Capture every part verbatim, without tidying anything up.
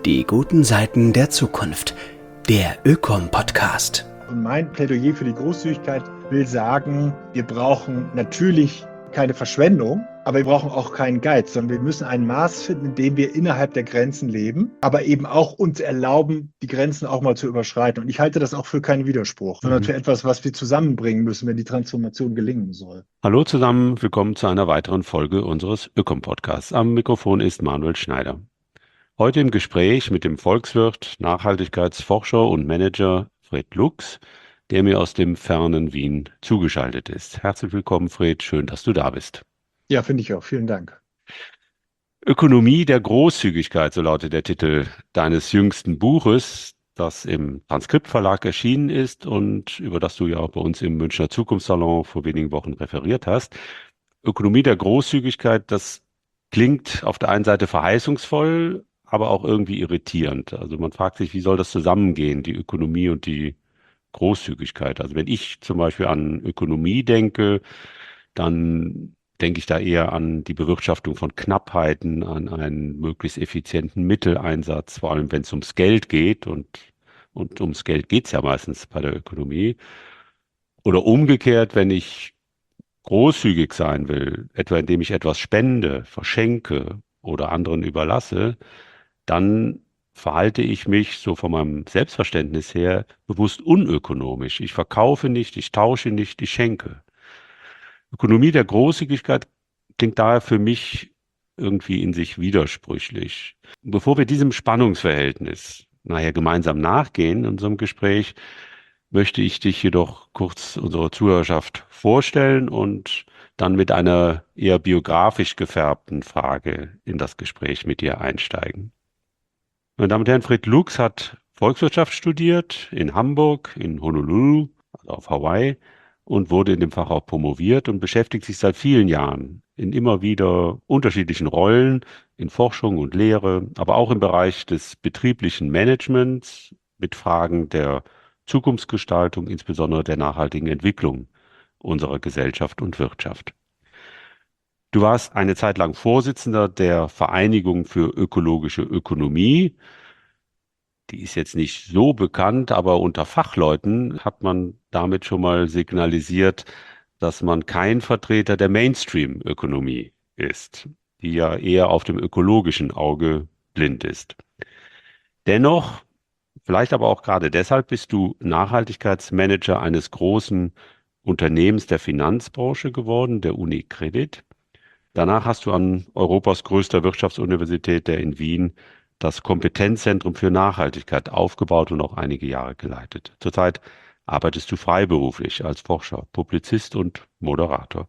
Die guten Seiten der Zukunft. Der Ökom-Podcast. Und mein Plädoyer für die Großzügigkeit will sagen, wir brauchen natürlich keine Verschwendung, aber wir brauchen auch keinen Geiz, sondern wir müssen ein Maß finden, in dem wir innerhalb der Grenzen leben, aber eben auch uns erlauben, die Grenzen auch mal zu überschreiten. Und ich halte das auch für keinen Widerspruch, sondern Mhm. für etwas, was wir zusammenbringen müssen, wenn die Transformation gelingen soll. Hallo zusammen, willkommen zu einer weiteren Folge unseres Ökom-Podcasts. Am Mikrofon ist Manuel Schneider. Heute im Gespräch mit dem Volkswirt, Nachhaltigkeitsforscher und Manager Fred Lux, der mir aus dem fernen Wien zugeschaltet ist. Herzlich willkommen, Fred, schön, dass du da bist. Ja, finde ich auch. Vielen Dank. Ökonomie der Großzügigkeit, so lautet der Titel deines jüngsten Buches, das im Transkript-Verlag erschienen ist und über das du ja auch bei uns im Münchner Zukunftssalon vor wenigen Wochen referiert hast. Ökonomie der Großzügigkeit, das klingt auf der einen Seite verheißungsvoll, aber auch irgendwie irritierend. Also man fragt sich, wie soll das zusammengehen, die Ökonomie und die Großzügigkeit? Also wenn ich zum Beispiel an Ökonomie denke, dann denke ich da eher an die Bewirtschaftung von Knappheiten, an einen möglichst effizienten Mitteleinsatz, vor allem wenn es ums Geld geht. Und, und ums Geld geht es ja meistens bei der Ökonomie. Oder umgekehrt, wenn ich großzügig sein will, etwa indem ich etwas spende, verschenke oder anderen überlasse, dann verhalte ich mich so von meinem Selbstverständnis her bewusst unökonomisch. Ich verkaufe nicht, ich tausche nicht, ich schenke. Ökonomie der Großzügigkeit klingt daher für mich irgendwie in sich widersprüchlich. Bevor wir diesem Spannungsverhältnis nachher gemeinsam nachgehen in unserem Gespräch, möchte ich dich jedoch kurz unserer Zuhörerschaft vorstellen und dann mit einer eher biografisch gefärbten Frage in das Gespräch mit dir einsteigen. Meine Damen und Herren, Fred Lux hat Volkswirtschaft studiert in Hamburg, in Honolulu, also auf Hawaii, und wurde in dem Fach auch promoviert und beschäftigt sich seit vielen Jahren in immer wieder unterschiedlichen Rollen in Forschung und Lehre, aber auch im Bereich des betrieblichen Managements mit Fragen der Zukunftsgestaltung, insbesondere der nachhaltigen Entwicklung unserer Gesellschaft und Wirtschaft. Du warst eine Zeit lang Vorsitzender der Vereinigung für ökologische Ökonomie. Die ist jetzt nicht so bekannt, aber unter Fachleuten hat man damit schon mal signalisiert, dass man kein Vertreter der Mainstream-Ökonomie ist, die ja eher auf dem ökologischen Auge blind ist. Dennoch, vielleicht aber auch gerade deshalb, bist du Nachhaltigkeitsmanager eines großen Unternehmens der Finanzbranche geworden, der UniCredit. Danach hast du an Europas größter Wirtschaftsuniversität, der in Wien, das Kompetenzzentrum für Nachhaltigkeit aufgebaut und auch einige Jahre geleitet. Zurzeit arbeitest du freiberuflich als Forscher, Publizist und Moderator.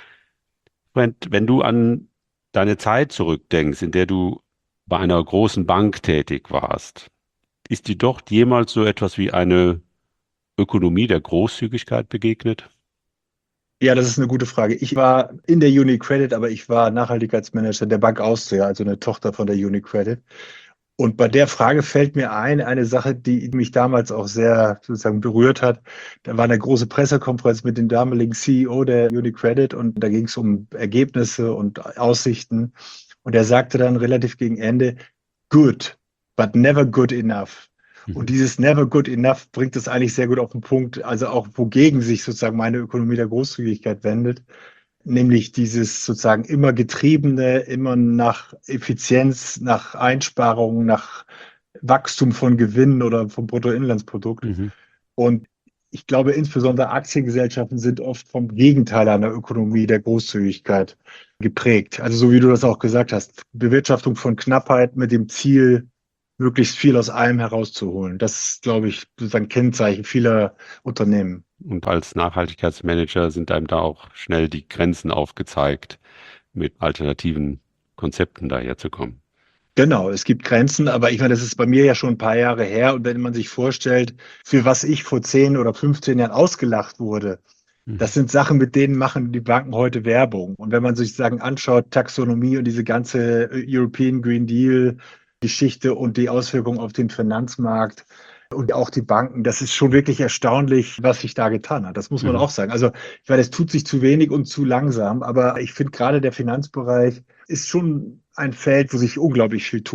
Wenn, wenn du an deine Zeit zurückdenkst, in der du bei einer großen Bank tätig warst, ist dir dort jemals so etwas wie eine Ökonomie der Großzügigkeit begegnet? Ja, das ist eine gute Frage. Ich war in der UniCredit, aber ich war Nachhaltigkeitsmanager der Bank Austria, also eine Tochter von der UniCredit. Und bei der Frage fällt mir ein, eine Sache, die mich damals auch sehr sozusagen berührt hat. Da war eine große Pressekonferenz mit dem damaligen C E O der UniCredit und da ging es um Ergebnisse und Aussichten. Und er sagte dann relativ gegen Ende, good, but never good enough. Und dieses never good enough bringt es eigentlich sehr gut auf den Punkt, also auch wogegen sich sozusagen meine Ökonomie der Großzügigkeit wendet, nämlich dieses sozusagen immer getriebene, immer nach Effizienz, nach Einsparungen, nach Wachstum von Gewinnen oder vom Bruttoinlandsprodukt. Mhm. Und ich glaube, insbesondere Aktiengesellschaften sind oft vom Gegenteil einer Ökonomie der Großzügigkeit geprägt. Also so wie du das auch gesagt hast, Bewirtschaftung von Knappheit mit dem Ziel, möglichst viel aus allem herauszuholen. Das ist, glaube ich, sozusagen Kennzeichen vieler Unternehmen. Und als Nachhaltigkeitsmanager sind einem da auch schnell die Grenzen aufgezeigt, mit alternativen Konzepten daherzukommen. Genau, es gibt Grenzen, aber ich meine, das ist bei mir ja schon ein paar Jahre her. Und wenn man sich vorstellt, für was ich vor zehn oder fünfzehn Jahren ausgelacht wurde, das sind Sachen, mit denen machen die Banken heute Werbung. Und wenn man sich sagen anschaut, Taxonomie und diese ganze European Green Deal Geschichte und die Auswirkungen auf den Finanzmarkt und auch die Banken, das ist schon wirklich erstaunlich, was sich da getan hat. Das muss man Mhm. auch sagen. Also ich meine, es tut sich zu wenig und zu langsam, aber ich finde gerade der Finanzbereich ist schon ein Feld, wo sich unglaublich viel tut.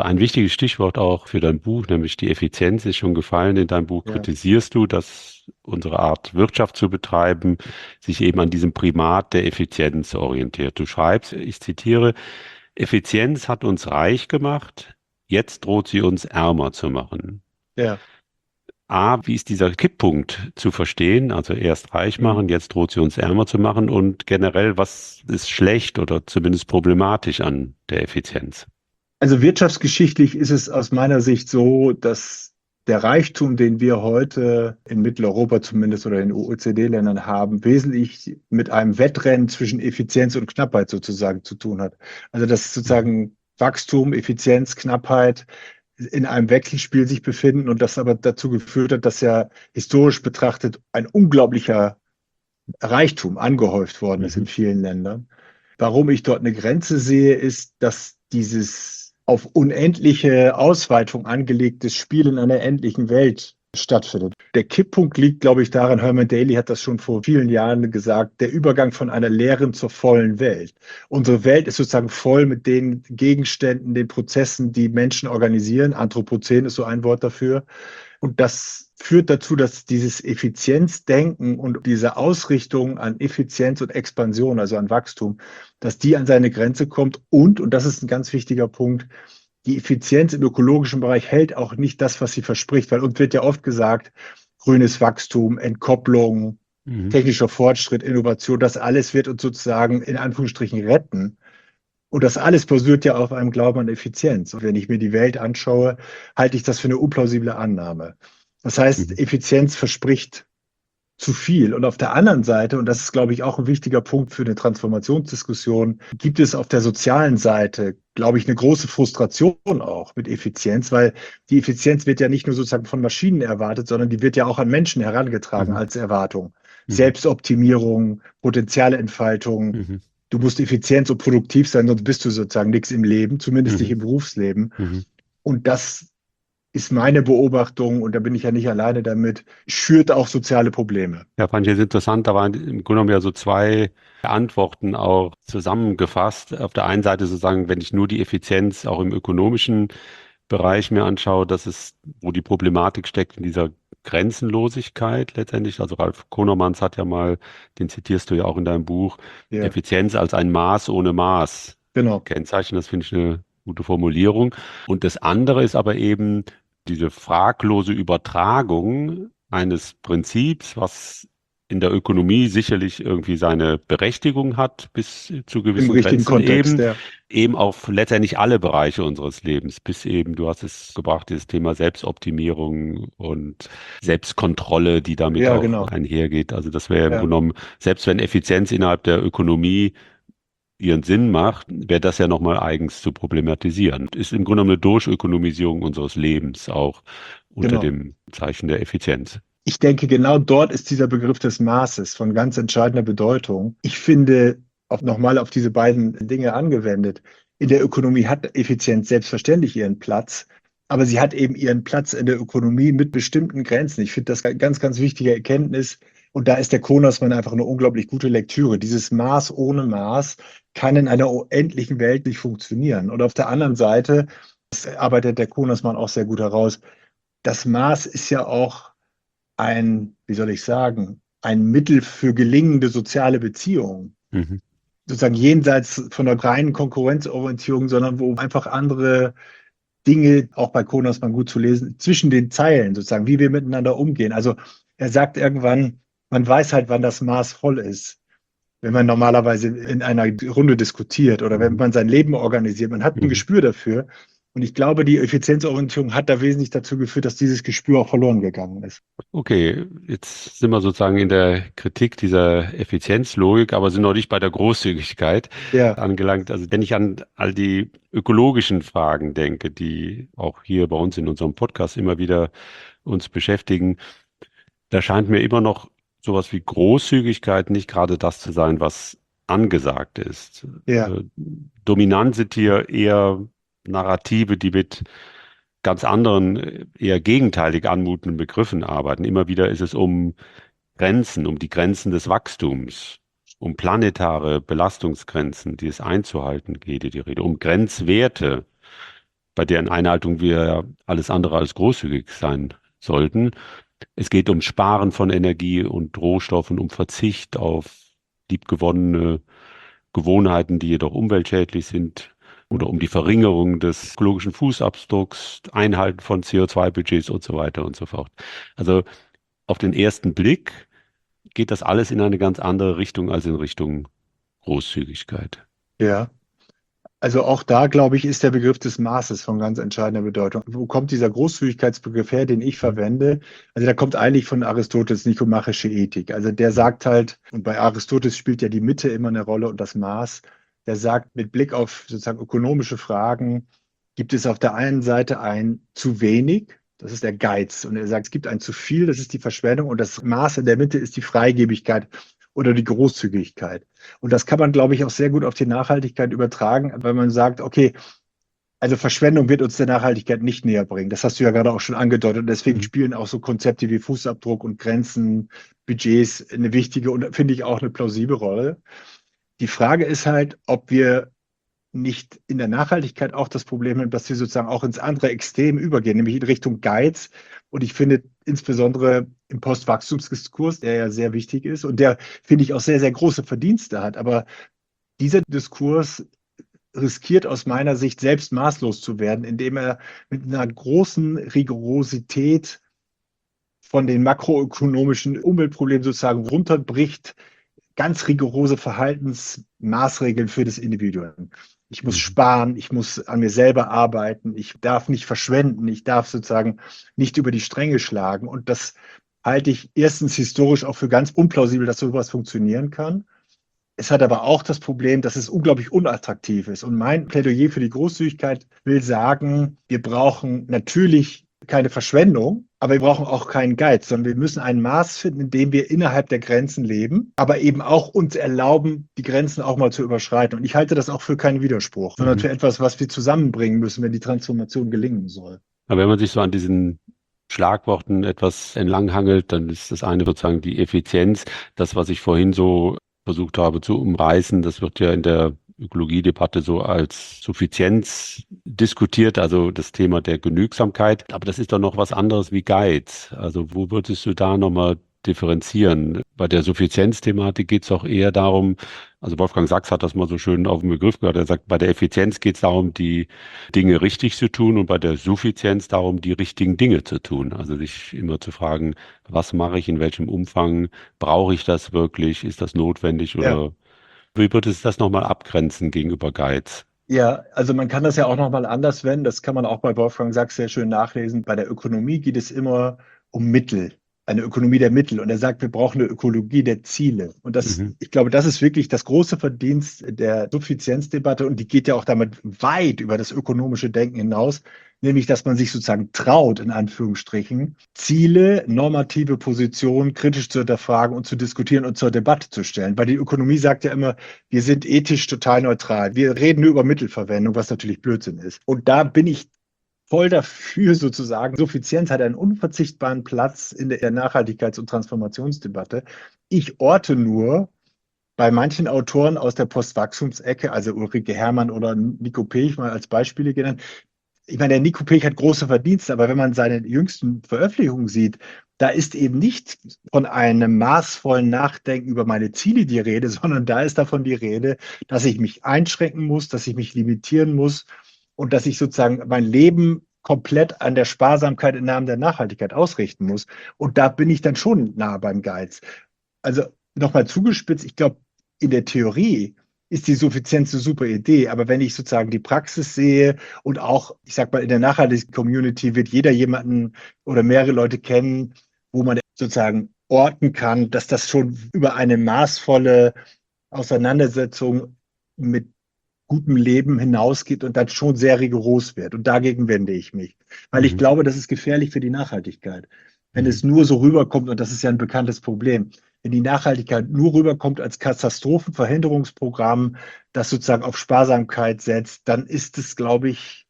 Ein wichtiges Stichwort auch für dein Buch, nämlich die Effizienz, ist schon gefallen. In deinem Buch Ja. kritisierst du, dass unsere Art, Wirtschaft zu betreiben, sich eben an diesem Primat der Effizienz orientiert. Du schreibst, ich zitiere, Effizienz hat uns reich gemacht, jetzt droht sie uns ärmer zu machen. Ja. A, wie ist dieser Kipppunkt zu verstehen? Also erst reich machen, Mhm. jetzt droht sie uns ärmer zu machen. Und generell, was ist schlecht oder zumindest problematisch an der Effizienz? Also wirtschaftsgeschichtlich ist es aus meiner Sicht so, dass der Reichtum, den wir heute in Mitteleuropa zumindest oder in O E C D-Ländern haben, wesentlich mit einem Wettrennen zwischen Effizienz und Knappheit sozusagen zu tun hat. Also dass sozusagen Wachstum, Effizienz, Knappheit in einem Wechselspiel sich befinden und das aber dazu geführt hat, dass ja historisch betrachtet ein unglaublicher Reichtum angehäuft worden ist Mhm. in vielen Ländern. Warum ich dort eine Grenze sehe, ist, dass dieses auf unendliche Ausweitung angelegtes Spiel in einer endlichen Welt stattfindet. Der Kipppunkt liegt, glaube ich, daran, Herman Daly hat das schon vor vielen Jahren gesagt, der Übergang von einer leeren zur vollen Welt. Unsere Welt ist sozusagen voll mit den Gegenständen, den Prozessen, die Menschen organisieren. Anthropozän ist so ein Wort dafür. Und das führt dazu, dass dieses Effizienzdenken und diese Ausrichtung an Effizienz und Expansion, also an Wachstum, dass die an seine Grenze kommt. Und, und das ist ein ganz wichtiger Punkt, die Effizienz im ökologischen Bereich hält auch nicht das, was sie verspricht, weil uns wird ja oft gesagt, grünes Wachstum, Entkopplung, Mhm. technischer Fortschritt, Innovation, das alles wird uns sozusagen in Anführungsstrichen retten. Und das alles basiert ja auf einem Glauben an Effizienz. Und wenn ich mir die Welt anschaue, halte ich das für eine unplausible Annahme. Das heißt, Mhm. Effizienz verspricht zu viel. Und auf der anderen Seite, und das ist, glaube ich, auch ein wichtiger Punkt für eine Transformationsdiskussion, gibt es auf der sozialen Seite, glaube ich, eine große Frustration auch mit Effizienz, weil die Effizienz wird ja nicht nur sozusagen von Maschinen erwartet, sondern die wird ja auch an Menschen herangetragen Mhm. als Erwartung. Mhm. Selbstoptimierung, Potenzialentfaltung. Mhm. Du musst effizient und produktiv sein, sonst bist du sozusagen nichts im Leben, zumindest Mhm. nicht im Berufsleben. Mhm. Und das ist meine Beobachtung, und da bin ich ja nicht alleine damit, schürt auch soziale Probleme. Ja, fand ich jetzt interessant. Da waren im Grunde genommen ja so zwei Antworten auch zusammengefasst. Auf der einen Seite sozusagen, wenn ich nur die Effizienz auch im ökonomischen Bereich mir anschaue, dass es, wo die Problematik steckt in dieser Grenzenlosigkeit letztendlich. Also Ralf Konormans hat ja mal, den zitierst du ja auch in deinem Buch, Ja, Effizienz als ein Maß ohne Maß genau. kennzeichnen. Das finde ich eine gute Formulierung. Und das andere ist aber eben diese fraglose Übertragung eines Prinzips, was in der Ökonomie sicherlich irgendwie seine Berechtigung hat, bis zu Im gewissen richtigen Grenzen Kontext, eben, ja. eben auf letztendlich alle Bereiche unseres Lebens, bis eben, du hast es gebracht, dieses Thema Selbstoptimierung und Selbstkontrolle, die damit Ja, auch genau. einhergeht. Also das wäre im Ja. Grunde genommen, selbst wenn Effizienz innerhalb der Ökonomie ihren Sinn macht, wäre das ja nochmal eigens zu problematisieren. Ist im Grunde genommen eine Durchökonomisierung unseres Lebens auch unter Genau. dem Zeichen der Effizienz. Ich denke, genau dort ist dieser Begriff des Maßes von ganz entscheidender Bedeutung. Ich finde, auch nochmal auf diese beiden Dinge angewendet, in der Ökonomie hat Effizienz selbstverständlich ihren Platz, aber sie hat eben ihren Platz in der Ökonomie mit bestimmten Grenzen. Ich finde das eine ganz, ganz wichtige Erkenntnis. Und da ist der Konersmann einfach eine unglaublich gute Lektüre. Dieses Maß ohne Maß kann in einer unendlichen Welt nicht funktionieren. Und auf der anderen Seite, das arbeitet der Konersmann auch sehr gut heraus, das Maß ist ja auch ein, wie soll ich sagen, ein Mittel für gelingende soziale Beziehungen. Mhm. Sozusagen jenseits von der reinen Konkurrenzorientierung, sondern wo einfach andere Dinge, auch bei Konersmann gut zu lesen, zwischen den Zeilen sozusagen, wie wir miteinander umgehen. Also er sagt irgendwann, man weiß halt, wann das Maß voll ist, wenn man normalerweise in einer Runde diskutiert oder wenn Mhm. man sein Leben organisiert. Man hat ein Mhm. Gespür dafür. Und ich glaube, die Effizienzorientierung hat da wesentlich dazu geführt, dass dieses Gespür auch verloren gegangen ist. Okay, jetzt sind wir sozusagen in der Kritik dieser Effizienzlogik, aber sind noch nicht bei der Großzügigkeit Ja, angelangt. Also wenn ich an all die ökologischen Fragen denke, die auch hier bei uns in unserem Podcast immer wieder uns beschäftigen, da scheint mir immer noch sowas wie Großzügigkeit nicht gerade das zu sein, was angesagt ist. ja, Äh, Dominant sind hier eher Narrative, die mit ganz anderen, äh, eher gegenteilig anmutenden Begriffen arbeiten. Immer wieder ist es um Grenzen, um die Grenzen des Wachstums, um planetare Belastungsgrenzen, die es einzuhalten geht, die Rede, um Grenzwerte. bei deren Einhaltung wir ja alles andere als großzügig sein sollten. Es geht um Sparen von Energie und Rohstoffen, um Verzicht auf liebgewonnene Gewohnheiten, die jedoch umweltschädlich sind, oder um die Verringerung des ökologischen Fußabdrucks, Einhalten von C O zwei Budgets und so weiter und so fort. Also auf den ersten Blick geht das alles in eine ganz andere Richtung als in Richtung Großzügigkeit. Ja. Also auch da, glaube ich, ist der Begriff des Maßes von ganz entscheidender Bedeutung. Wo kommt dieser Großzügigkeitsbegriff her, den ich verwende? Also der kommt eigentlich von Aristoteles, nikomachische Ethik. Also der sagt halt, und bei Aristoteles spielt ja die Mitte immer eine Rolle und das Maß, der sagt, mit Blick auf sozusagen ökonomische Fragen gibt es auf der einen Seite ein zu wenig, das ist der Geiz. Und er sagt, es gibt ein zu viel, das ist die Verschwendung und das Maß in der Mitte ist die Freigebigkeit oder die Großzügigkeit. Und das kann man, glaube ich, auch sehr gut auf die Nachhaltigkeit übertragen, weil man sagt, okay, also Verschwendung wird uns der Nachhaltigkeit nicht näher bringen. Das hast du ja gerade auch schon angedeutet. Und deswegen Mhm. spielen auch so Konzepte wie Fußabdruck und Grenzen, Budgets eine wichtige und finde ich auch eine plausible Rolle. Die Frage ist halt, ob wir nicht in der Nachhaltigkeit auch das Problem haben, dass wir sozusagen auch ins andere Extrem übergehen, nämlich in Richtung Geiz. Und ich finde insbesondere im Postwachstumsdiskurs, der ja sehr wichtig ist und der, finde ich, auch sehr, sehr große Verdienste hat. Aber dieser Diskurs riskiert aus meiner Sicht selbst maßlos zu werden, indem er mit einer großen Rigorosität von den makroökonomischen Umweltproblemen sozusagen runterbricht, ganz rigorose Verhaltensmaßregeln für das Individuum. Ich muss Mhm. sparen, ich muss an mir selber arbeiten, ich darf nicht verschwenden, ich darf sozusagen nicht über die Stränge schlagen. Und das halte ich erstens historisch auch für ganz unplausibel, dass sowas funktionieren kann. Es hat aber auch das Problem, dass es unglaublich unattraktiv ist. Und mein Plädoyer für die Großzügigkeit will sagen, wir brauchen natürlich keine Verschwendung, aber wir brauchen auch keinen Geiz, sondern wir müssen ein Maß finden, in dem wir innerhalb der Grenzen leben, aber eben auch uns erlauben, die Grenzen auch mal zu überschreiten. Und ich halte das auch für keinen Widerspruch, sondern Mhm. für etwas, was wir zusammenbringen müssen, wenn die Transformation gelingen soll. Aber wenn man sich so an diesen Schlagworten etwas entlanghangelt, dann ist das eine sozusagen die Effizienz. Das, was ich vorhin so versucht habe zu umreißen, das wird ja in der Ökologiedebatte so als Suffizienz diskutiert, also das Thema der Genügsamkeit. Aber das ist doch noch was anderes wie Geiz. Also wo würdest du da nochmal differenzieren? Bei der Suffizienzthematik geht es auch eher darum, also Wolfgang Sachs hat das mal so schön auf den Begriff gehört, er sagt, bei der Effizienz geht es darum, die Dinge richtig zu tun und bei der Suffizienz darum, die richtigen Dinge zu tun. Also sich immer zu fragen, was mache ich, in welchem Umfang, brauche ich das wirklich, ist das notwendig Ja. oder wie würdest du das nochmal abgrenzen gegenüber Geiz? Ja, also man kann das ja auch nochmal anders wenden. Das kann man auch bei Wolfgang Sachs sehr schön nachlesen. Bei der Ökonomie geht es immer um Mittel, eine Ökonomie der Mittel. Und er sagt, wir brauchen eine Ökologie der Ziele. Und das, Mhm. ich glaube, das ist wirklich das große Verdienst der Suffizienzdebatte. Und die geht ja auch damit weit über das ökonomische Denken hinaus. Nämlich, dass man sich sozusagen traut, in Anführungsstrichen, Ziele, normative Positionen kritisch zu hinterfragen und zu diskutieren und zur Debatte zu stellen. Weil die Ökonomie sagt ja immer, wir sind ethisch total neutral. Wir reden nur über Mittelverwendung, was natürlich Blödsinn ist. Und da bin ich voll dafür sozusagen. Suffizienz hat einen unverzichtbaren Platz in der Nachhaltigkeits- und Transformationsdebatte. Ich orte nur bei manchen Autoren aus der Postwachstumsecke, also Ulrike Herrmann oder Nico Pech mal als Beispiele genannt. Ich meine, der Nico Pech hat große Verdienste, aber wenn man seine jüngsten Veröffentlichungen sieht, da ist eben nicht von einem maßvollen Nachdenken über meine Ziele die Rede, sondern da ist davon die Rede, dass ich mich einschränken muss, dass ich mich limitieren muss und dass ich sozusagen mein Leben komplett an der Sparsamkeit im Namen der Nachhaltigkeit ausrichten muss. Und da bin ich dann schon nah beim Geiz. Also nochmal zugespitzt, ich glaube, in der Theorie ist die Suffizienz eine super Idee, aber wenn ich sozusagen die Praxis sehe und auch, ich sag mal, in der nachhaltigen Community wird jeder jemanden oder mehrere Leute kennen, wo man sozusagen orten kann, dass das schon über eine maßvolle Auseinandersetzung mit gutem Leben hinausgeht und dann schon sehr rigoros wird. Und dagegen wende ich mich, weil ich Mhm. glaube, das ist gefährlich für die Nachhaltigkeit. Wenn Mhm. es nur so rüberkommt, und das ist ja ein bekanntes Problem, wenn die Nachhaltigkeit nur rüberkommt als Katastrophenverhinderungsprogramm, das sozusagen auf Sparsamkeit setzt, dann ist es, glaube ich,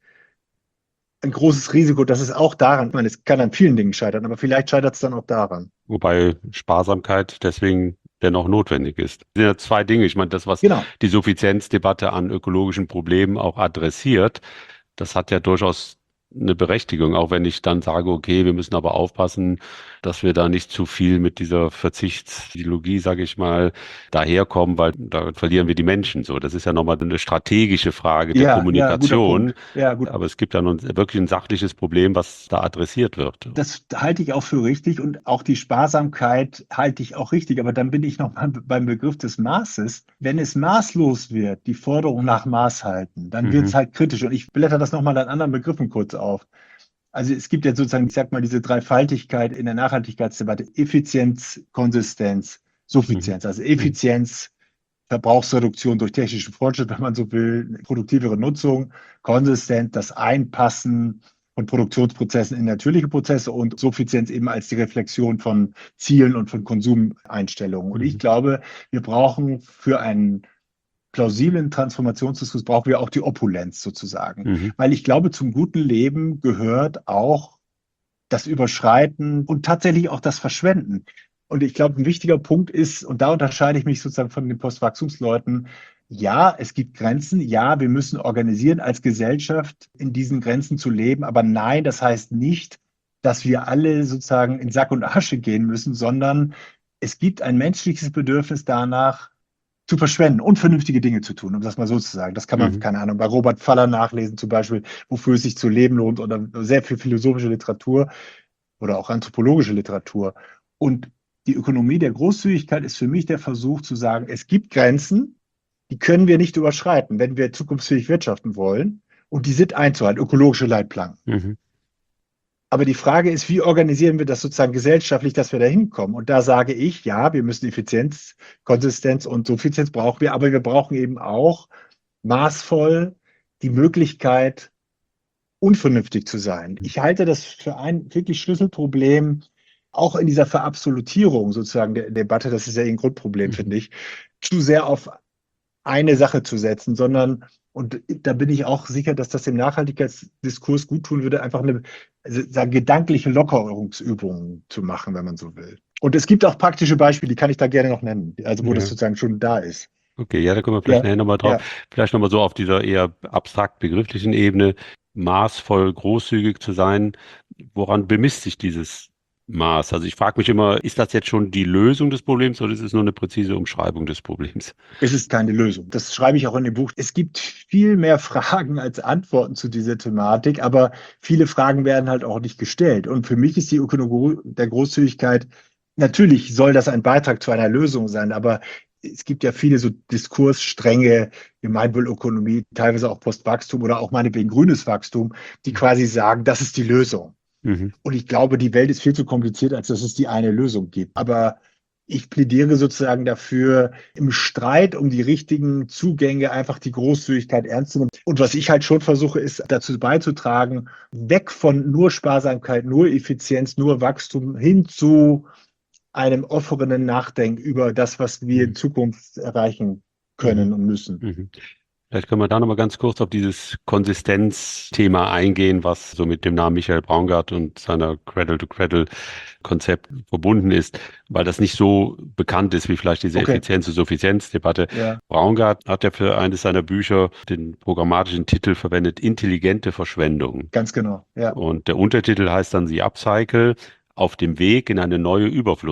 ein großes Risiko, dass es auch daran, ich meine, es kann an vielen Dingen scheitern, aber vielleicht scheitert es dann auch daran. Wobei Sparsamkeit deswegen dennoch notwendig ist. Das sind ja zwei Dinge. Ich meine, das, was Genau. die Suffizienzdebatte an ökologischen Problemen auch adressiert, das hat ja durchaus eine Berechtigung, auch wenn ich dann sage, okay, wir müssen aber aufpassen, dass wir da nicht zu viel mit dieser Verzichtsideologie, sage ich mal, daherkommen, weil da verlieren wir die Menschen so. Das ist ja nochmal eine strategische Frage der Ja, ja, guter Kommunikation. Punkt. Ja, gut. Aber es gibt ja nun wirklich ein sachliches Problem, was da adressiert wird. Das halte ich auch für richtig und auch die Sparsamkeit halte ich auch richtig. Aber dann bin ich noch mal beim Begriff des Maßes. Wenn es maßlos wird, die Forderung nach Maß halten, dann wird es Mhm. halt kritisch. Und ich blätter das nochmal an anderen Begriffen kurz auf. Also es gibt ja sozusagen, ich sag mal, diese Dreifaltigkeit in der Nachhaltigkeitsdebatte: Effizienz, Konsistenz, Suffizienz. Also Mhm. Effizienz, Verbrauchsreduktion durch technischen Fortschritt, wenn man so will, produktivere Nutzung, konsistent das Einpassen von Produktionsprozessen in natürliche Prozesse und Suffizienz eben als die Reflexion von Zielen und von Konsumeinstellungen. Und ich Mhm. glaube, wir brauchen für einen plausiblen Transformationsdiskurs brauchen wir auch die Opulenz sozusagen. Mhm. Weil ich glaube, zum guten Leben gehört auch das Überschreiten und tatsächlich auch das Verschwenden. Und ich glaube, ein wichtiger Punkt ist, und da unterscheide ich mich sozusagen von den Postwachstumsleuten: Ja, es gibt Grenzen. Ja, wir müssen organisieren als Gesellschaft, in diesen Grenzen zu leben. Aber nein, das heißt nicht, dass wir alle sozusagen in Sack und Asche gehen müssen, sondern es gibt ein menschliches Bedürfnis danach, zu verschwenden, unvernünftige Dinge zu tun, um das mal so zu sagen. Das kann man, Mhm. keine Ahnung, bei Robert Faller nachlesen zum Beispiel, wofür es sich zu leben lohnt, oder sehr viel philosophische Literatur oder auch anthropologische Literatur. Und die Ökonomie der Großzügigkeit ist für mich der Versuch zu sagen, es gibt Grenzen, die können wir nicht überschreiten, wenn wir zukunftsfähig wirtschaften wollen. Und die sind einzuhalten, ökologische Leitplanken. Mhm. Aber die Frage ist, wie organisieren wir das sozusagen gesellschaftlich, dass wir da hinkommen? Und da sage ich, ja, wir müssen Effizienz, Konsistenz und Suffizienz brauchen wir, aber wir brauchen eben auch maßvoll die Möglichkeit, unvernünftig zu sein. Ich halte das für ein wirklich Schlüsselproblem, auch in dieser Verabsolutierung sozusagen der Debatte. Das ist ja ein Grundproblem, Mhm. finde ich, zu sehr auf eine Sache zu setzen, sondern, und da bin ich auch sicher, dass das dem Nachhaltigkeitsdiskurs gut tun würde, einfach eine, also sagen, gedankliche Lockerungsübungen zu machen, wenn man so will. Und es gibt auch praktische Beispiele, die kann ich da gerne noch nennen, also wo das Ja. sozusagen schon da ist. Okay, ja, da kommen wir vielleicht Ja, nachher nochmal drauf. ja. Vielleicht nochmal so auf dieser eher abstrakt begrifflichen Ebene, maßvoll großzügig zu sein. Woran bemisst sich dieses Maß? Also ich frage mich immer, ist das jetzt schon die Lösung des Problems oder ist es nur eine präzise Umschreibung des Problems? Es ist keine Lösung. Das schreibe ich auch in dem Buch. Es gibt viel mehr Fragen als Antworten zu dieser Thematik, aber viele Fragen werden halt auch nicht gestellt. Und für mich ist die Ökonomie der Großzügigkeit, natürlich soll das ein Beitrag zu einer Lösung sein, aber es gibt ja viele so Diskursstränge, Gemeinwohlökonomie, teilweise auch Postwachstum oder auch meinetwegen grünes Wachstum, die quasi sagen, das ist die Lösung. Mhm. Und ich glaube, die Welt ist viel zu kompliziert, als dass es die eine Lösung gibt. Aber ich plädiere sozusagen dafür, im Streit um die richtigen Zugänge einfach die Großzügigkeit ernst zu nehmen. Und was ich halt schon versuche, ist dazu beizutragen, weg von nur Sparsamkeit, nur Effizienz, nur Wachstum hin zu einem offenen Nachdenken über das, was wir in Mhm. Zukunft erreichen Mhm. können und müssen. Mhm. Vielleicht können wir da nochmal ganz kurz auf dieses Konsistenzthema eingehen, was so mit dem Namen Michael Braungart und seiner Cradle-to-Cradle-Konzept verbunden ist, weil das nicht so bekannt ist wie vielleicht diese Okay, Effizienz- und Suffizienzdebatte. ja, Braungart hat ja für eines seiner Bücher den programmatischen Titel verwendet: Intelligente Verschwendung. ganz genau. Ja, Und der Untertitel heißt dann The Upcycle: Auf dem Weg in eine neue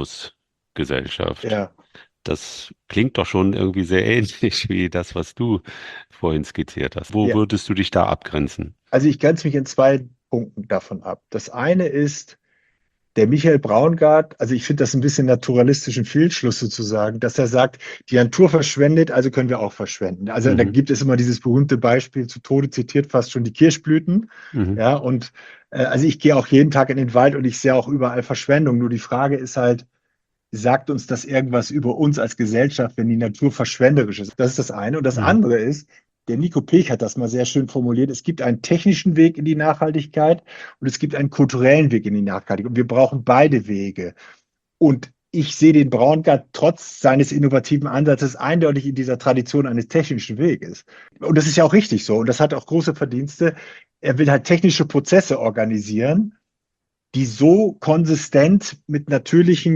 Überflussgesellschaft. ja, Das klingt doch schon irgendwie sehr ähnlich wie das, was du vorhin skizziert hast. Wo ja. würdest du dich da abgrenzen? Also ich grenze mich in zwei Punkten davon ab. Das eine ist, der Michael Braungart, also ich finde das ein bisschen naturalistischen Fehlschluss sozusagen, dass er sagt, die Natur verschwendet, also können wir auch verschwenden. Also da Mhm. gibt es immer dieses berühmte Beispiel, zu Tode zitiert fast schon, die Kirschblüten. Mhm. Ja, und äh, also ich gehe auch jeden Tag in den Wald und ich sehe auch überall Verschwendung. Nur die Frage ist halt, sagt uns das irgendwas über uns als Gesellschaft, wenn die Natur verschwenderisch ist? Das ist das eine. Und das Mhm. andere ist, der Nico Pech hat das mal sehr schön formuliert: Es gibt einen technischen Weg in die Nachhaltigkeit und es gibt einen kulturellen Weg in die Nachhaltigkeit. Und wir brauchen beide Wege. Und ich sehe den Braungart trotz seines innovativen Ansatzes eindeutig in dieser Tradition eines technischen Weges. Und das ist ja auch richtig so. Und das hat auch große Verdienste. Er will halt technische Prozesse organisieren, die so konsistent mit natürlichen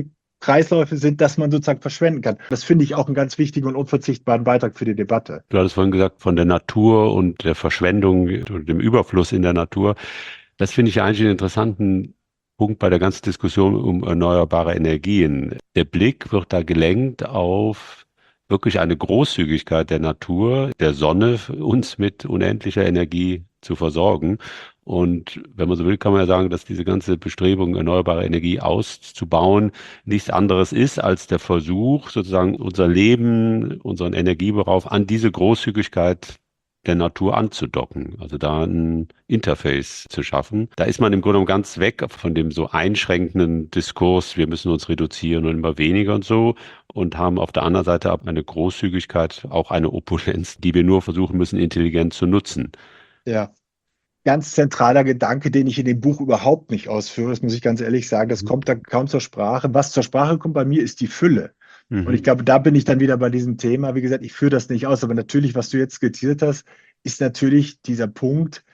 Kreisläufe sind, dass man sozusagen verschwenden kann. Das finde ich auch einen ganz wichtigen und unverzichtbaren Beitrag für die Debatte. Du hattest vorhin gesagt, von der Natur und der Verschwendung und dem Überfluss in der Natur. Das finde ich eigentlich einen interessanten Punkt bei der ganzen Diskussion um erneuerbare Energien. Der Blick wird da gelenkt auf wirklich eine Großzügigkeit der Natur, der Sonne, uns mit unendlicher Energie zu versorgen. Und wenn man so will, kann man ja sagen, dass diese ganze Bestrebung, erneuerbare Energie auszubauen, nichts anderes ist als der Versuch, sozusagen unser Leben, unseren Energiebedarf an diese Großzügigkeit der Natur anzudocken, also da ein Interface zu schaffen. Da ist man im Grunde genommen ganz weg von dem so einschränkenden Diskurs, wir müssen uns reduzieren und immer weniger und so, und haben auf der anderen Seite eine Großzügigkeit, auch eine Opulenz, die wir nur versuchen müssen, intelligent zu nutzen. Ja. Ganz zentraler Gedanke, den ich in dem Buch überhaupt nicht ausführe, das muss ich ganz ehrlich sagen, das kommt da kaum zur Sprache. Was zur Sprache kommt bei mir, ist die Fülle. Mhm. Und ich glaube, da bin ich dann wieder bei diesem Thema. Wie gesagt, ich führe das nicht aus, aber natürlich, was du jetzt skizziert hast, ist natürlich dieser Punkt,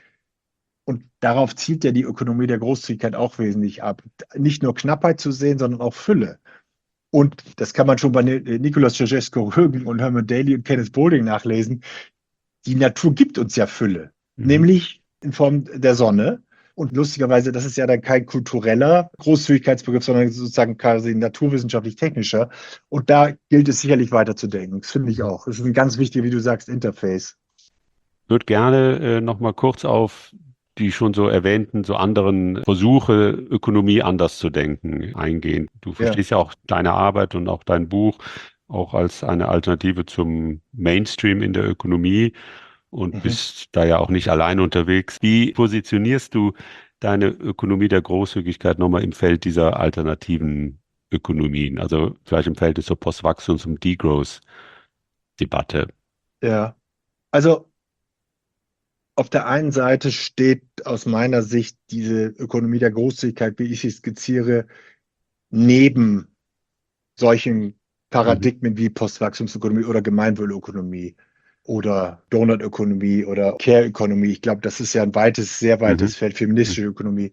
und darauf zielt ja die Ökonomie der Großzügigkeit auch wesentlich ab. Nicht nur Knappheit zu sehen, sondern auch Fülle. Und das kann man schon bei Nicolas Ceausescu-Rögen und Herman Daly und Kenneth Boulding nachlesen. Die Natur gibt uns ja Fülle, mhm. nämlich in Form der Sonne. Und lustigerweise, das ist ja dann kein kultureller Großzügigkeitsbegriff, sondern sozusagen quasi naturwissenschaftlich-technischer. Und da gilt es sicherlich weiterzudenken. Das finde ich auch. Das ist ein ganz wichtiger, wie du sagst, Interface. Ich würde gerne äh, noch mal kurz auf die schon so erwähnten, so anderen Versuche, Ökonomie anders zu denken, eingehen. Du verstehst ja, ja auch deine Arbeit und auch dein Buch auch als eine Alternative zum Mainstream in der Ökonomie. Und mhm. bist da ja auch nicht allein unterwegs. Wie positionierst du deine Ökonomie der Großzügigkeit nochmal im Feld dieser alternativen Ökonomien? Also vielleicht im Feld zur Postwachstums- und Degrowth-Debatte. Ja, also auf der einen Seite steht aus meiner Sicht diese Ökonomie der Großzügigkeit, wie ich sie skizziere, neben solchen Paradigmen mhm. wie Postwachstumsökonomie oder Gemeinwohlökonomie oder Donutökonomie oder Care-Ökonomie. Ich glaube, das ist ja ein weites, sehr weites mhm. Feld, feministische Ökonomie.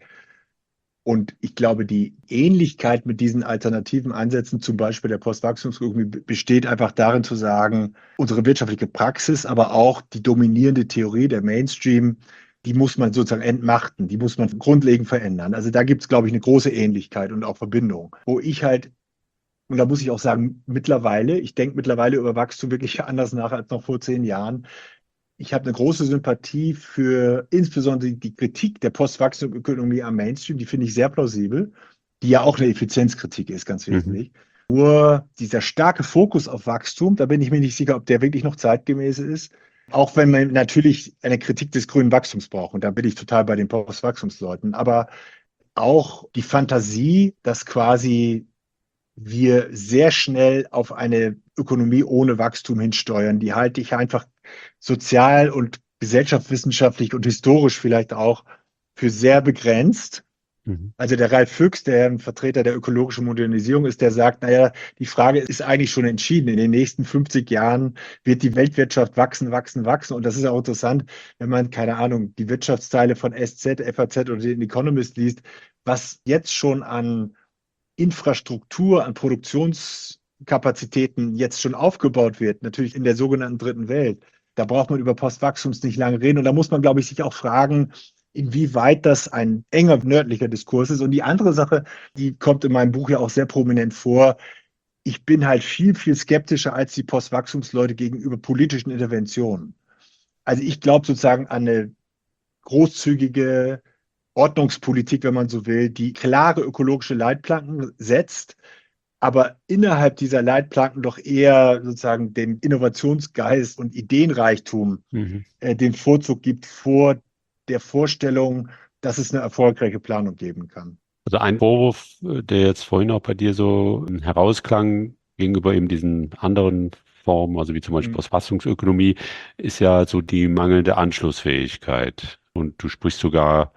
Und ich glaube, die Ähnlichkeit mit diesen alternativen Ansätzen, zum Beispiel der Postwachstumsökonomie, besteht einfach darin zu sagen, unsere wirtschaftliche Praxis, aber auch die dominierende Theorie, der Mainstream, die muss man sozusagen entmachten, die muss man grundlegend verändern. Also da gibt es, glaube ich, eine große Ähnlichkeit und auch Verbindung, wo ich halt, und da muss ich auch sagen, mittlerweile, ich denke mittlerweile über Wachstum wirklich anders nach als noch vor zehn Jahren. Ich habe eine große Sympathie für insbesondere die Kritik der Postwachstumsökonomie am Mainstream, die finde ich sehr plausibel, die ja auch eine Effizienzkritik ist, ganz wesentlich. Mhm. Nur dieser starke Fokus auf Wachstum, da bin ich mir nicht sicher, ob der wirklich noch zeitgemäß ist. Auch wenn man natürlich eine Kritik des grünen Wachstums braucht. Und da bin ich total bei den Postwachstumsleuten. Aber auch die Fantasie, dass quasi wir sehr schnell auf eine Ökonomie ohne Wachstum hinsteuern, die halte ich einfach sozial und gesellschaftswissenschaftlich und historisch vielleicht auch für sehr begrenzt. Mhm. Also der Ralf Füchs, der ein Vertreter der ökologischen Modernisierung ist, der sagt, naja, die Frage ist eigentlich schon entschieden. In den nächsten fünfzig Jahren wird die Weltwirtschaft wachsen, wachsen, wachsen. Und das ist auch interessant, wenn man, keine Ahnung, die Wirtschaftsteile von S Z, F A Z oder den Economist liest, was jetzt schon an Infrastruktur, an Produktionskapazitäten jetzt schon aufgebaut wird, natürlich in der sogenannten dritten Welt. Da braucht man über Postwachstums nicht lange reden. Und da muss man, glaube ich, sich auch fragen, inwieweit das ein enger nördlicher Diskurs ist. Und die andere Sache, die kommt in meinem Buch ja auch sehr prominent vor. Ich bin halt viel, viel skeptischer als die Postwachstumsleute gegenüber politischen Interventionen. Also ich glaube sozusagen an eine großzügige Ordnungspolitik, wenn man so will, die klare ökologische Leitplanken setzt, aber innerhalb dieser Leitplanken doch eher sozusagen dem Innovationsgeist und Ideenreichtum mhm. äh, den Vorzug gibt vor der Vorstellung, dass es eine erfolgreiche Planung geben kann. Also ein Vorwurf, der jetzt vorhin auch bei dir so herausklang gegenüber eben diesen anderen Formen, also wie zum Beispiel mhm. Postwachstumsökonomie, ist ja so die mangelnde Anschlussfähigkeit. Und du sprichst sogar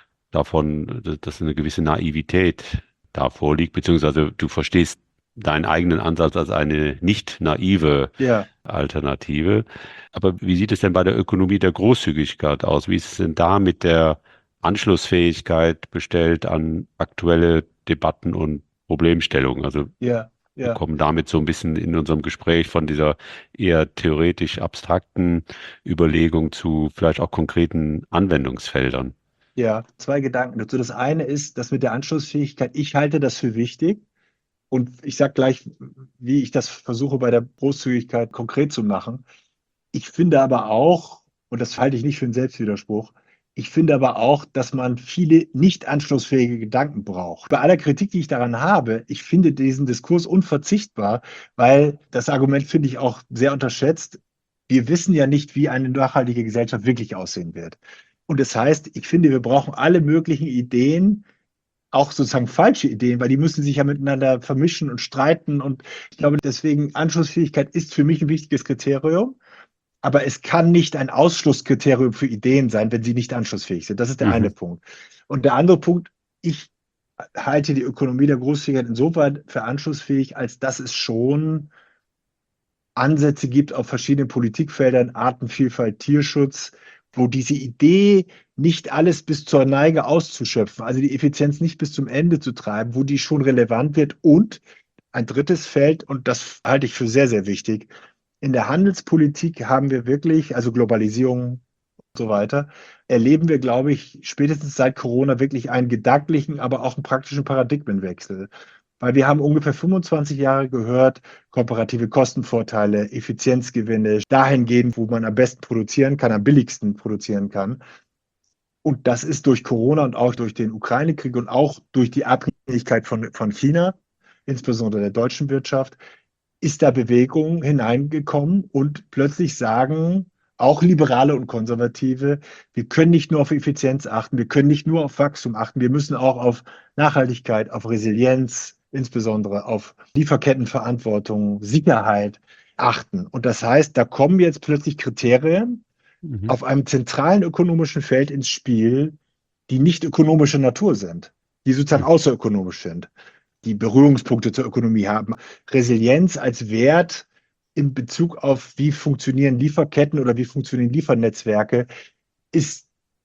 davon, dass eine gewisse Naivität da vorliegt, beziehungsweise du verstehst deinen eigenen Ansatz als eine nicht naive ja. Alternative. Aber wie sieht es denn bei der Ökonomie der Großzügigkeit aus? Wie ist es denn da mit der Anschlussfähigkeit bestellt an aktuelle Debatten und Problemstellung. Also Ja, wir ja, kommen damit so ein bisschen in unserem Gespräch von dieser eher theoretisch abstrakten Überlegung zu vielleicht auch konkreten Anwendungsfeldern. ja. Zwei Gedanken dazu. Das eine ist, das mit der Anschlussfähigkeit. Ich halte das für wichtig. Und ich sage gleich, wie ich das versuche bei der Großzügigkeit konkret zu machen. Ich finde aber auch, und das halte ich nicht für einen Selbstwiderspruch, ich finde aber auch, dass man viele nicht anschlussfähige Gedanken braucht. Bei aller Kritik, die ich daran habe, ich finde diesen Diskurs unverzichtbar, weil das Argument finde ich auch sehr unterschätzt. Wir wissen ja nicht, wie eine nachhaltige Gesellschaft wirklich aussehen wird. Und das heißt, ich finde, wir brauchen alle möglichen Ideen, auch sozusagen falsche Ideen, weil die müssen sich ja miteinander vermischen und streiten. Und ich glaube, deswegen Anschlussfähigkeit ist für mich ein wichtiges Kriterium. Aber es kann nicht ein Ausschlusskriterium für Ideen sein, wenn sie nicht anschlussfähig sind. Das ist der eine Mhm. Punkt. Und der andere Punkt, ich halte die Ökonomie der Großzügigkeit insoweit für anschlussfähig, als dass es schon Ansätze gibt auf verschiedenen Politikfeldern, Artenvielfalt, Tierschutz, wo diese Idee, nicht alles bis zur Neige auszuschöpfen, also die Effizienz nicht bis zum Ende zu treiben, wo die schon relevant wird. Und ein drittes Feld, und das halte ich für sehr, sehr wichtig, in der Handelspolitik haben wir wirklich, also Globalisierung und so weiter, erleben wir, glaube ich, spätestens seit Corona wirklich einen gedanklichen, aber auch einen praktischen Paradigmenwechsel. Weil wir haben ungefähr fünfundzwanzig Jahre gehört, komparative Kostenvorteile, Effizienzgewinne, dahin gehen, wo man am besten produzieren kann, am billigsten produzieren kann. Und das ist durch Corona und auch durch den Ukraine-Krieg und auch durch die Abhängigkeit von, von China, insbesondere der deutschen Wirtschaft, ist da Bewegung hineingekommen und plötzlich sagen auch Liberale und Konservative, wir können nicht nur auf Effizienz achten, wir können nicht nur auf Wachstum achten, wir müssen auch auf Nachhaltigkeit, auf Resilienz, insbesondere auf Lieferkettenverantwortung, Sicherheit achten. Und das heißt, da kommen jetzt plötzlich Kriterien Mhm. auf einem zentralen ökonomischen Feld ins Spiel, die nicht ökonomischer Natur sind, die sozusagen außerökonomisch sind, die Berührungspunkte zur Ökonomie haben. Resilienz als Wert in Bezug auf, wie funktionieren Lieferketten oder wie funktionieren Liefernetzwerke, ist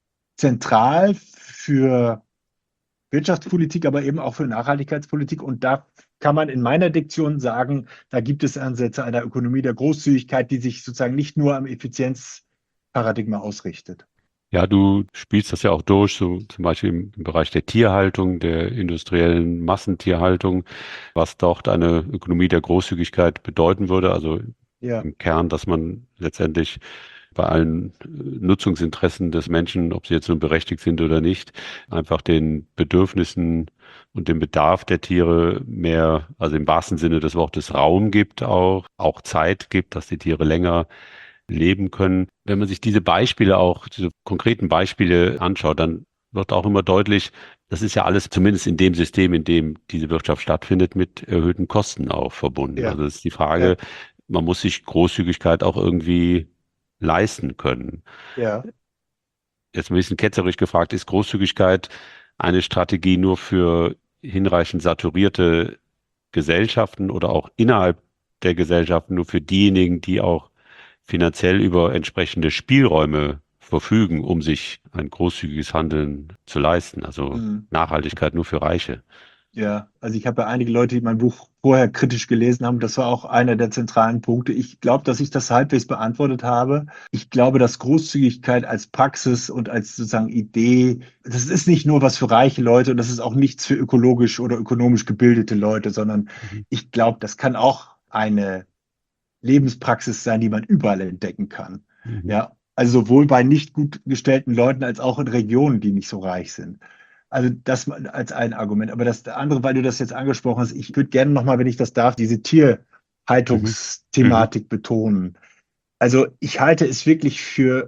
zentral für Wirtschaftspolitik, aber eben auch für Nachhaltigkeitspolitik. Und da kann man in meiner Diktion sagen, da gibt es Ansätze einer Ökonomie der Großzügigkeit, die sich sozusagen nicht nur am Effizienzparadigma ausrichtet. Ja, du spielst das ja auch durch, so zum Beispiel im, im Bereich der Tierhaltung, der industriellen Massentierhaltung, was dort eine Ökonomie der Großzügigkeit bedeuten würde. Also Ja, im Kern, dass man letztendlich bei allen äh, Nutzungsinteressen des Menschen, ob sie jetzt nun berechtigt sind oder nicht, einfach den Bedürfnissen und dem Bedarf der Tiere mehr, also im wahrsten Sinne des Wortes Raum gibt, auch, auch Zeit gibt, dass die Tiere länger leben können. Wenn man sich diese Beispiele auch, diese konkreten Beispiele anschaut, dann wird auch immer deutlich, das ist ja alles, zumindest in dem System, in dem diese Wirtschaft stattfindet, mit erhöhten Kosten auch verbunden. ja, Also es ist die ja, Frage, man muss sich Großzügigkeit auch irgendwie leisten können. ja. Jetzt ein bisschen ketzerisch gefragt, ist Großzügigkeit eine Strategie nur für hinreichend saturierte Gesellschaften oder auch innerhalb der Gesellschaften nur für diejenigen, die auch finanziell über entsprechende Spielräume verfügen, um sich ein großzügiges Handeln zu leisten? Also Hm. Nachhaltigkeit nur für Reiche. Ja, also ich habe ja einige Leute, die mein Buch vorher kritisch gelesen haben. Das war auch einer der zentralen Punkte. Ich glaube, dass ich das halbwegs beantwortet habe. Ich glaube, dass Großzügigkeit als Praxis und als sozusagen Idee, das ist nicht nur was für reiche Leute und das ist auch nichts für ökologisch oder ökonomisch gebildete Leute, sondern Mhm. ich glaube, das kann auch eine Lebenspraxis sein, die man überall entdecken kann. Mhm. Ja, also sowohl bei nicht gut gestellten Leuten als auch in Regionen, die nicht so reich sind. Also das als ein Argument. Aber das andere, weil du das jetzt angesprochen hast, ich würde gerne nochmal, wenn ich das darf, diese Mhm. Mhm. Tierhaltungsthematik betonen. Also ich halte es wirklich für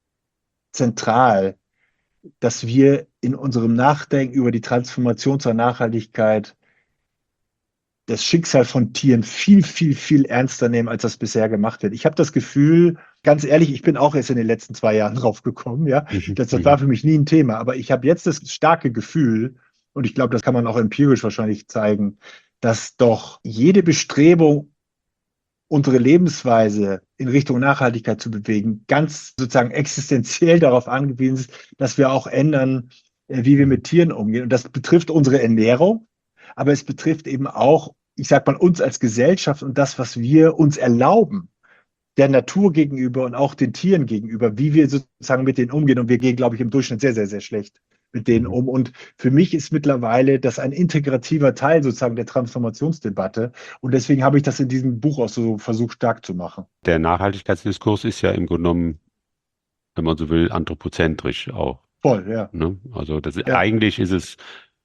zentral, dass wir in unserem Nachdenken über die Transformation zur Nachhaltigkeit das Schicksal von Tieren viel, viel, viel ernster nehmen, als das bisher gemacht wird. Ich habe das Gefühl, ganz ehrlich, ich bin auch erst in den letzten zwei Jahren drauf gekommen, ja. Mhm. Das, das war Mhm. für mich nie ein Thema, aber ich habe jetzt das starke Gefühl, und ich glaube, das kann man auch empirisch wahrscheinlich zeigen, dass doch jede Bestrebung, unsere Lebensweise in Richtung Nachhaltigkeit zu bewegen, ganz sozusagen existenziell darauf angewiesen ist, dass wir auch ändern, äh, wie wir Mhm. mit Tieren umgehen. Und das betrifft unsere Ernährung, aber es betrifft eben auch, ich sag mal, uns als Gesellschaft und das, was wir uns erlauben, der Natur gegenüber und auch den Tieren gegenüber, wie wir sozusagen mit denen umgehen. Und wir gehen, glaube ich, im Durchschnitt sehr, sehr, sehr schlecht mit denen Mhm. um. Und für mich ist mittlerweile das ein integrativer Teil sozusagen der Transformationsdebatte. Und deswegen habe ich das in diesem Buch auch so versucht, stark zu machen. Der Nachhaltigkeitsdiskurs ist ja im Grunde genommen, wenn man so will, anthropozentrisch auch. Voll, ja. Ne? Also das, Ja, eigentlich ist es,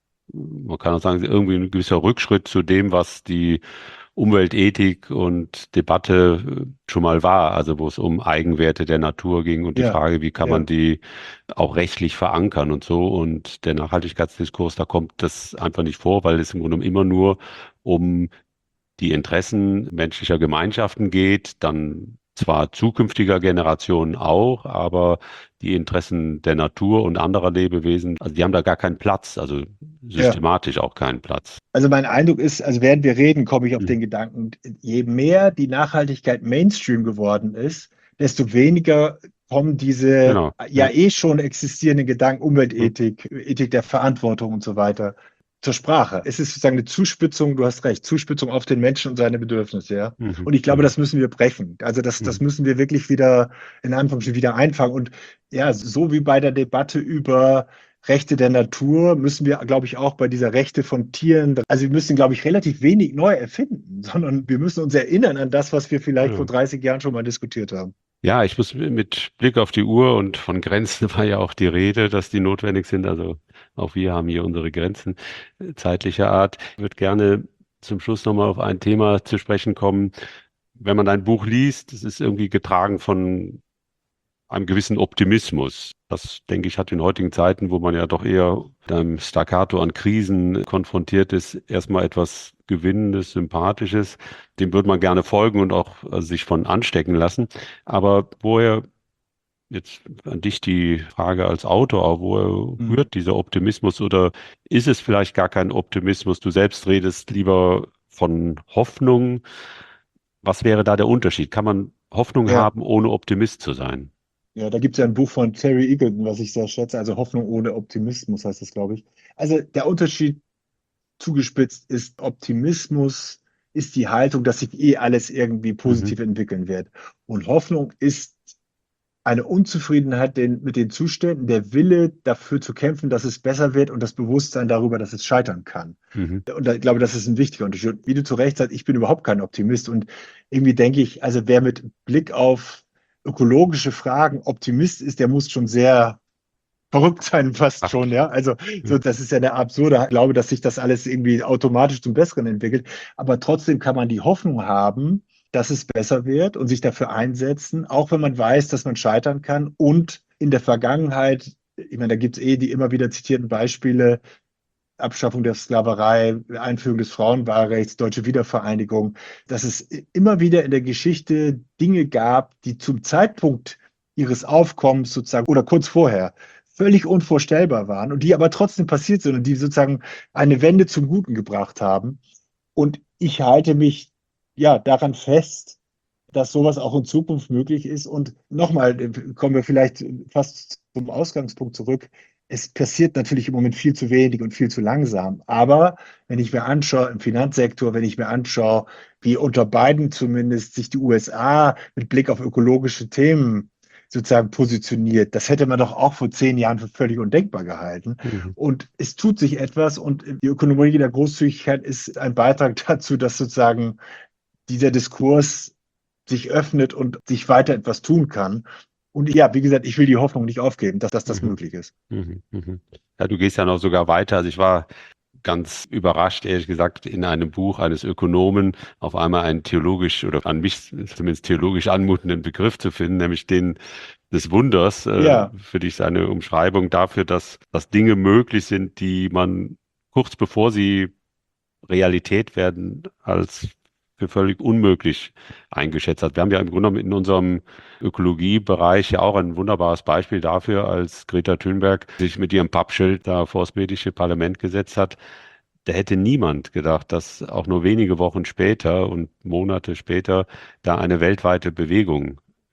man kann auch sagen, irgendwie ein gewisser Rückschritt zu dem, was die Umweltethik und Debatte äh, schon mal war, also wo es um Eigenwerte der Natur ging und die ja, Frage, wie kann man ja, die auch rechtlich verankern und so. Und der Nachhaltigkeitsdiskurs, da kommt das einfach nicht vor, weil es im Grunde genommen immer nur um die Interessen menschlicher Gemeinschaften geht, dann zwar zukünftiger Generationen auch, aber die Interessen der Natur und anderer Lebewesen, also die haben da gar keinen Platz, also ja. systematisch auch keinen Platz. Also mein Eindruck ist, also während wir reden, komme ich auf Mhm. den Gedanken, je mehr die Nachhaltigkeit Mainstream geworden ist, desto weniger kommen diese Genau, ja ja. eh schon existierenden Gedanken, Mhm. Umweltethik, Ethik der Verantwortung und so weiter, zur Sprache. Es ist sozusagen eine Zuspitzung, du hast recht, Zuspitzung auf den Menschen und seine Bedürfnisse, ja. Mhm. Und ich glaube, Mhm. das müssen wir brechen. Also das, das Mhm. müssen wir wirklich wieder, in Anführungsstrichen, wieder einfangen. Und ja, so wie bei der Debatte über Rechte der Natur müssen wir, glaube ich, auch bei dieser Rechte von Tieren, also wir müssen, glaube ich, relativ wenig neu erfinden, sondern wir müssen uns erinnern an das, was wir vielleicht vor Ja. dreißig Jahren schon mal diskutiert haben. Ja, ich muss mit Blick auf die Uhr und von Grenzen war ja auch die Rede, dass die notwendig sind. Also auch wir haben hier unsere Grenzen äh, zeitlicher Art. Ich würde gerne zum Schluss nochmal auf ein Thema zu sprechen kommen. Wenn man dein Buch liest, es ist irgendwie getragen von einem gewissen Optimismus. Das, denke ich, hat in heutigen Zeiten, wo man ja doch eher mit einem Staccato an Krisen konfrontiert ist, erstmal etwas Gewinnendes, Sympathisches. Dem würde man gerne folgen und auch äh, sich von anstecken lassen. Aber woher, jetzt an dich die Frage als Autor, auch woher Hm. rührt dieser Optimismus oder ist es vielleicht gar kein Optimismus? Du selbst redest lieber von Hoffnung. Was wäre da der Unterschied? Kann man Hoffnung Ja, haben, ohne Optimist zu sein? ja, da gibt es ja ein Buch von Terry Eagleton, was ich sehr schätze, also Hoffnung ohne Optimismus heißt das, glaube ich. Also der Unterschied zugespitzt ist, Optimismus ist die Haltung, dass sich eh alles irgendwie Mhm. positiv entwickeln wird. Und Hoffnung ist eine Unzufriedenheit den, mit den Zuständen, der Wille dafür zu kämpfen, dass es besser wird und das Bewusstsein darüber, dass es scheitern kann. Mhm. Und da, ich glaube, das ist ein wichtiger Unterschied. Und wie du zu Recht sagst, ich bin überhaupt kein Optimist. Und irgendwie denke ich, also wer mit Blick auf ökologische Fragen Optimist ist, der muss schon sehr verrückt sein, fast Ach, schon, ja. Also, so, ja. das ist ja eine absurde Glaube, dass sich das alles irgendwie automatisch zum Besseren entwickelt. Aber trotzdem kann man die Hoffnung haben, dass es besser wird und sich dafür einsetzen, auch wenn man weiß, dass man scheitern kann. Und in der Vergangenheit, ich meine, da gibt es eh die immer wieder zitierten Beispiele, Abschaffung der Sklaverei, Einführung des Frauenwahlrechts, deutsche Wiedervereinigung, dass es immer wieder in der Geschichte Dinge gab, die zum Zeitpunkt ihres Aufkommens sozusagen oder kurz vorher völlig unvorstellbar waren und die aber trotzdem passiert sind und die sozusagen eine Wende zum Guten gebracht haben. Und ich halte mich ja daran fest, dass sowas auch in Zukunft möglich ist. Und nochmal, kommen wir vielleicht fast zum Ausgangspunkt zurück. Es passiert natürlich im Moment viel zu wenig und viel zu langsam. Aber wenn ich mir anschaue, im Finanzsektor, wenn ich mir anschaue, wie unter Biden zumindest sich die U S A mit Blick auf ökologische Themen sozusagen positioniert, das hätte man doch auch vor zehn Jahren für völlig undenkbar gehalten. Mhm. Und es tut sich etwas und die Ökonomie der Großzügigkeit ist ein Beitrag dazu, dass sozusagen dieser Diskurs sich öffnet und sich weiter etwas tun kann. Und ja, wie gesagt, ich will die Hoffnung nicht aufgeben, dass, dass das Mhm. möglich ist. Mhm. Mhm. Ja, du gehst ja noch sogar weiter. Also ich war ganz überrascht, ehrlich gesagt, in einem Buch eines Ökonomen auf einmal einen theologisch oder an mich zumindest theologisch anmutenden Begriff zu finden, nämlich den des Wunders, äh, Ja, für dich eine Umschreibung dafür, dass, dass Dinge möglich sind, die man kurz bevor sie Realität werden, als für völlig unmöglich eingeschätzt hat. Wir haben ja im Grunde genommen in unserem Ökologiebereich ja auch ein wunderbares Beispiel dafür, als Greta Thunberg sich mit ihrem Pappschild da vor das schwedische Parlament gesetzt hat. Da hätte niemand gedacht, dass auch nur wenige Wochen später und Monate später da eine weltweite Bewegung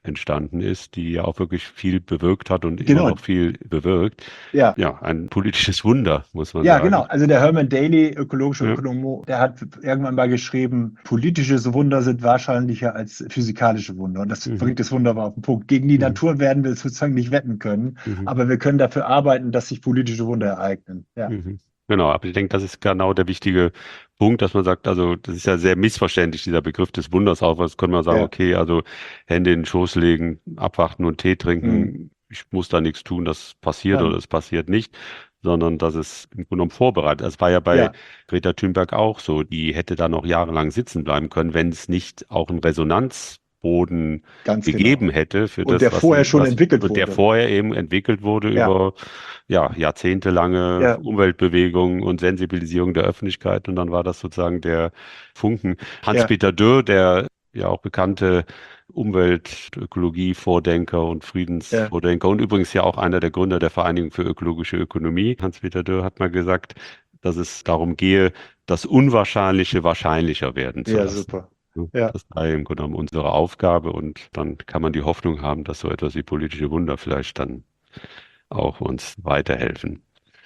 entstanden ist, die ja auch wirklich viel bewirkt hat und Genau. immer noch viel bewirkt. Ja. Ja, ein politisches Wunder, muss man Ja, sagen. genau. Also der Herman Daly, ökologischer Ja. Ökonom, der hat irgendwann mal geschrieben, politische Wunder sind wahrscheinlicher als physikalische Wunder. Und das Mhm. bringt es wunderbar auf den Punkt. Gegen die Mhm. Natur werden wir sozusagen nicht wetten können, Mhm. aber wir können dafür arbeiten, dass sich politische Wunder ereignen. Ja. Mhm. Genau, aber ich denke, das ist genau der wichtige Punkt, dass man sagt, also das ist ja sehr missverständlich, dieser Begriff des Wunders auch, was können wir sagen, Ja. okay, also Hände in den Schoß legen, abwarten und Tee trinken, Mhm. ich muss da nichts tun, das passiert Nein. oder es passiert nicht, sondern das ist im Grunde genommen vorbereitet. Es war ja bei Ja. Greta Thunberg auch so, die hätte da noch jahrelang sitzen bleiben können, wenn es nicht auch einen Resonanzboden Ganz gegeben genau. hätte für Und das, der was vorher sie, schon was, entwickelt und der wurde. vorher eben entwickelt wurde Ja. über ja, jahrzehntelange Ja. Umweltbewegung und Sensibilisierung der Öffentlichkeit und dann war das sozusagen der Funken. Ja. Hans-Peter Dürr, der ja auch bekannte Umwelt-, Ökologie-Vordenker und Friedensvordenker und übrigens ja auch einer der Gründer der Vereinigung für ökologische Ökonomie, Hans-Peter Dürr, hat mal gesagt, dass es darum gehe, das Unwahrscheinliche wahrscheinlicher werden zu Ja, lassen. super. Ja. Das sei im Grunde genommen unsere Aufgabe und dann kann man die Hoffnung haben, dass so etwas wie politische Wunder vielleicht dann auch uns weiterhelfen.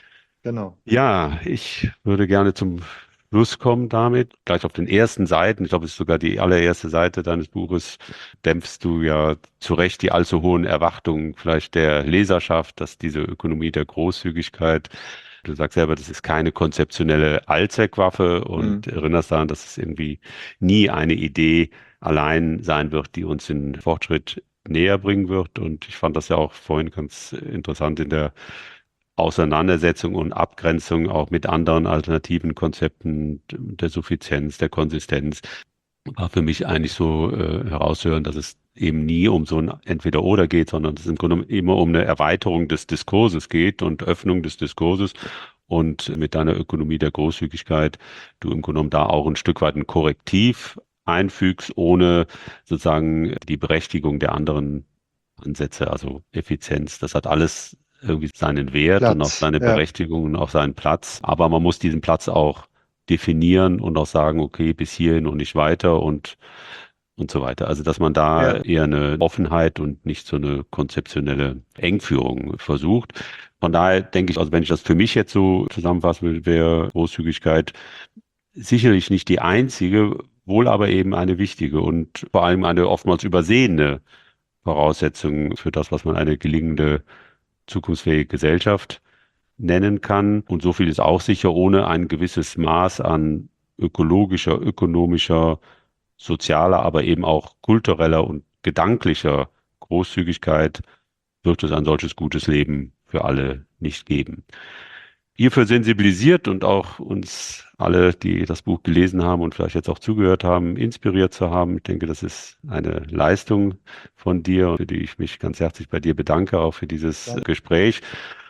Genau. Ja, ich würde gerne zum Schluss kommen damit. Gleich auf den ersten Seiten, ich glaube, es ist sogar die allererste Seite deines Buches, dämpfst du ja zu Recht die allzu hohen Erwartungen vielleicht der Leserschaft, dass diese Ökonomie der Großzügigkeit, du sagst selber, das ist keine konzeptionelle Allzweckwaffe und Mhm. erinnerst daran, dass es irgendwie nie eine Idee allein sein wird, die uns in Fortschritt näher bringen wird. Und ich fand das ja auch vorhin ganz interessant in der Auseinandersetzung und Abgrenzung auch mit anderen alternativen Konzepten der Suffizienz, der Konsistenz, war für mich eigentlich so äh, herauszuhören, dass es eben nie um so ein Entweder-Oder geht, sondern dass es im Grunde immer um eine Erweiterung des Diskurses geht und Öffnung des Diskurses und mit deiner Ökonomie der Großzügigkeit du im Grunde genommen da auch ein Stück weit ein Korrektiv einfügst, ohne sozusagen die Berechtigung der anderen Ansätze, also Effizienz. Das hat alles irgendwie seinen Wert und auch Platz. seine Ja. Berechtigung und auch seinen Platz. Aber man muss diesen Platz auch definieren und auch sagen, okay, bis hierhin und nicht weiter und, und so weiter. Also, dass man da Ja. eher eine Offenheit und nicht so eine konzeptionelle Engführung versucht. Von daher denke ich, also wenn ich das für mich jetzt so zusammenfassen will, wäre Großzügigkeit sicherlich nicht die einzige, wohl aber eben eine wichtige und vor allem eine oftmals übersehene Voraussetzung für das, was man eine gelingende, zukunftsfähige Gesellschaft nennen kann. Und so viel ist auch sicher, ohne ein gewisses Maß an ökologischer, ökonomischer, sozialer, aber eben auch kultureller und gedanklicher Großzügigkeit wird es ein solches gutes Leben für alle nicht geben. Hierfür sensibilisiert und auch uns alle, die das Buch gelesen haben und vielleicht jetzt auch zugehört haben, inspiriert zu haben. Ich denke, das ist eine Leistung von dir, für die ich mich ganz herzlich bei dir bedanke, auch für dieses Danke. Gespräch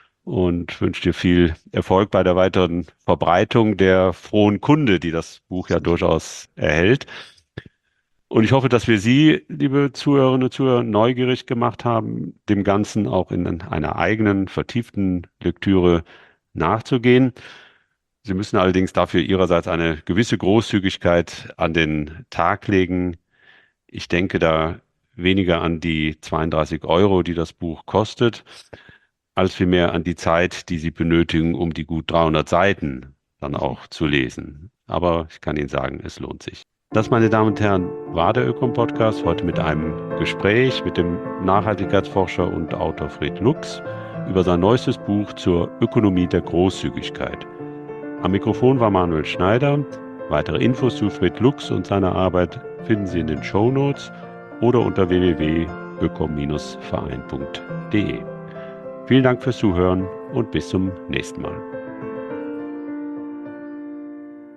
und wünsche dir viel Erfolg bei der weiteren Verbreitung der frohen Kunde, die das Buch ja durchaus erhält. Und ich hoffe, dass wir Sie, liebe Zuhörerinnen und Zuhörer, neugierig gemacht haben, dem Ganzen auch in einer eigenen, vertieften Lektüre nachzugehen. Sie müssen allerdings dafür Ihrerseits eine gewisse Großzügigkeit an den Tag legen. Ich denke da weniger an die zweiunddreißig Euro, die das Buch kostet, als vielmehr an die Zeit, die Sie benötigen, um die gut dreihundert Seiten dann auch zu lesen. Aber ich kann Ihnen sagen, es lohnt sich. Das, meine Damen und Herren, war der Ökom-Podcast, heute mit einem Gespräch mit dem Nachhaltigkeitsforscher und Autor Fred Lux über sein neuestes Buch zur Ökonomie der Großzügigkeit. Am Mikrofon war Manuel Schneider. Weitere Infos zu Fred Lux und seiner Arbeit finden Sie in den Shownotes oder unter w w w punkt ökom Bindestrich verein punkt de. Vielen Dank fürs Zuhören und bis zum nächsten Mal.